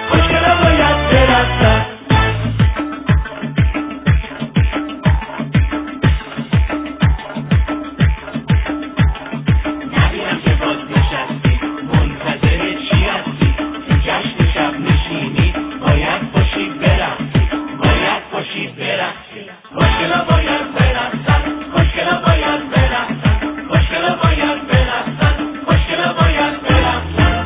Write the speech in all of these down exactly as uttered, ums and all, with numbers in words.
خوشگلا باید برقصن. نبینم که باز نشستی منتظر چی هستی؟ تو جشن شب نشینی باید باشی برقصی، باید باشی برقصی. خوشگلا باید برقصن، خوشگلا باید برقصن، خوشگلا باید برقصن، خوشگلا باید برقصن.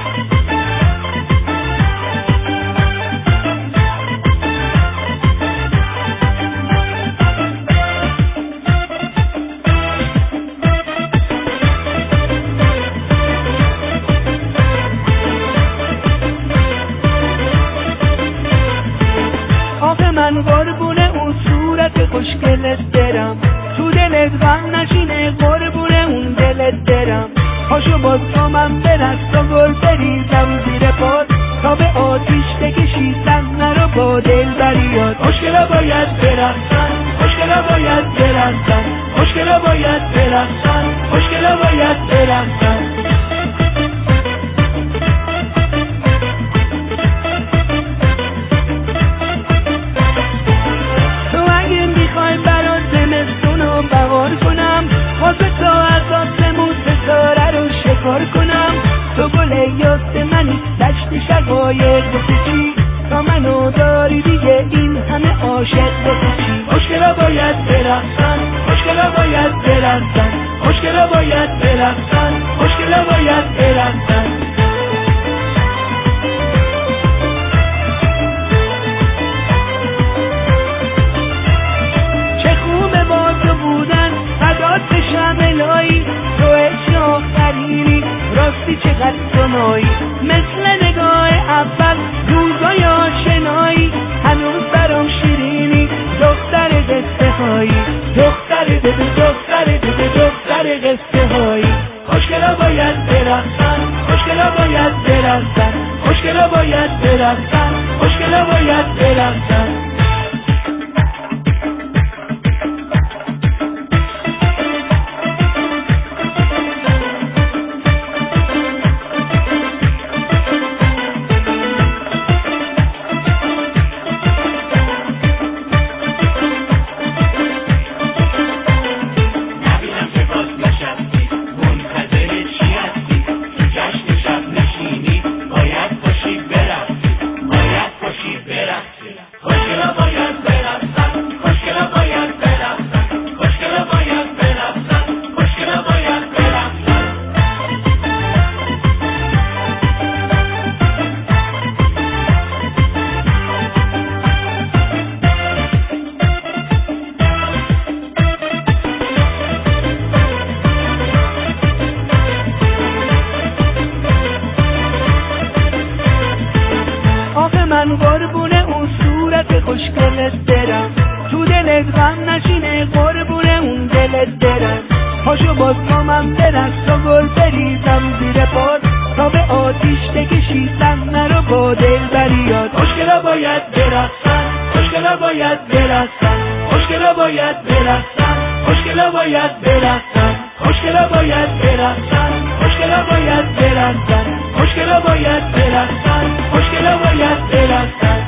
آخه من قربون اون صورت خوشگلت برم، تو دلت غم نشینه قربون اون دلت برم. پاشو باز تا من برقص و گل بریزم زیر پات، تا به آتیش بکشی صحنه رو با دلبریات. خوشگلا باید برقصن، خوشگلا باید برقصن، خوشگلا باید برقصن، خوشگلا باید برقصن. بهار کنم واسه تو از آسمون ستاره رو شکار کنم، تو گل یاس منی دشت شقایق واسه چی؟ تا منو داری دیگه این همه عاشق واسه چی؟ خوشگلا باید برقصن، خوشگلا باید برقصن، خوشگلا باید برقصن، خوشگلا باید برقصن. شملایی تو عشق آخرینی راستی چقدر سنایی، مثل نگاه اول روزای آشنایی هنوز برام شیرینی. دختر قصه هایی دختر دده دختر دده دختر قصه هایی. خوشگلا باید برقصن، خوشگلا باید برقصن، خوشگلا باید برقصن، خوشگلا باید برقصن. من قربون اون صورت خوشگلت برم، تو دلت غم نشینه قربون اون دلت برم. پاشو باز تا من برقص و گل بریزم زیر پات، تا به آتیش بکشی صحنه رو با دلبریات. خوشگلا باید برقصن، خوشگلا باید برقصن، خوشگلا باید برقصن، خوشگلا باید برقصن، خوشگلا باید برقصن، خوشگلا باید برقصن، خوشگلا باید برقصن، خوشگلا باید برقصن.